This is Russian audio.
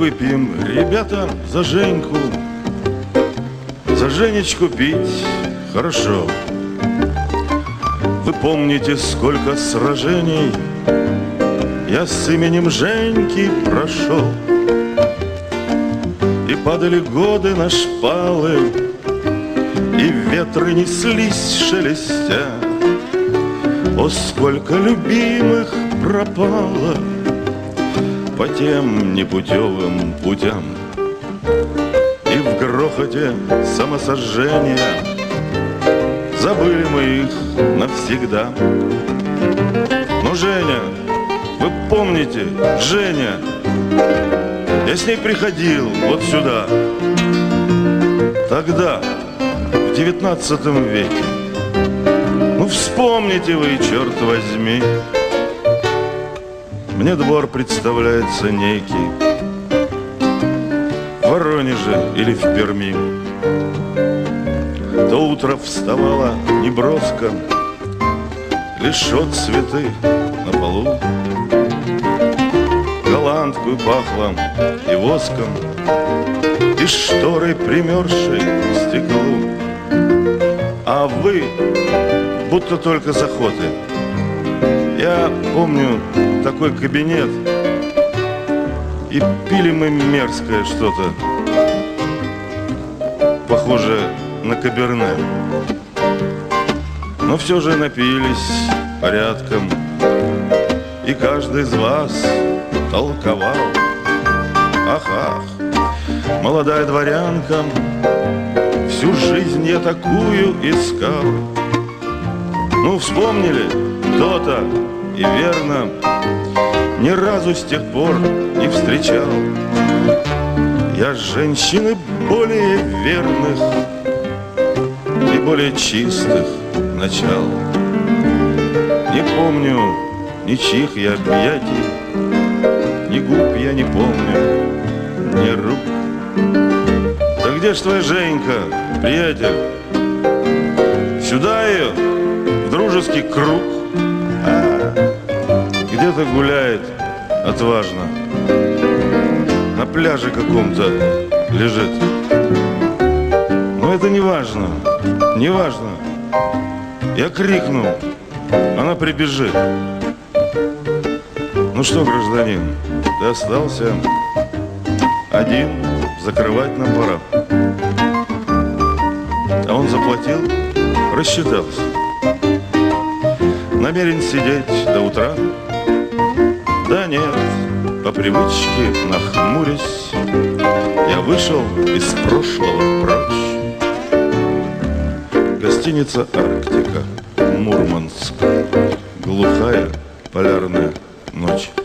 выпьем, ребята, за Женьку. За Женечку пить хорошо. Вы помните, сколько сражений я с именем Женьки прошел, и падали годы на шпалы, и ветры неслись шелестя. О, сколько любимых пропало по тем непутевым путям, и в грохоте самосожжения забыли мы их навсегда. Но Женя, вы помните, Женя, я с ней приходил вот сюда, тогда, в 19 веке. Ну вспомните вы, черт возьми. Мне двор представляется некий в Воронеже или в Перми. То утро вставала неброско, лишь отцветы на полу. Голландкою пахло и воском, и шторой, примерзшей к стеклу. А вы будто только с охоты. Я помню такой кабинет, и пили мы мерзкое что-то, похоже на каберне. Но все же напились порядком, и каждый из вас толковал. Ах, ах, молодая дворянка, всю жизнь я такую искал. Ну, вспомнили? То-то, и верно, ни разу с тех пор не встречал я женщины более верных и более чистых начал. Не помню ничьих я объятий, ни губ я не помню, ни рук. Да где ж твоя Женька, приятель? Сюда ее, в дружеский круг. Где-то гуляет отважно, на пляже каком-то лежит. Но это не важно, не важно. Я крикнул, она прибежит. Ну что, гражданин, ты остался один, закрывать нам пора. А он заплатил, рассчитался. Намерен сидеть до утра? Да нет, по привычке нахмурясь, я вышел из прошлого прочь. Гостиница «Арктика», Мурманск, глухая полярная ночь.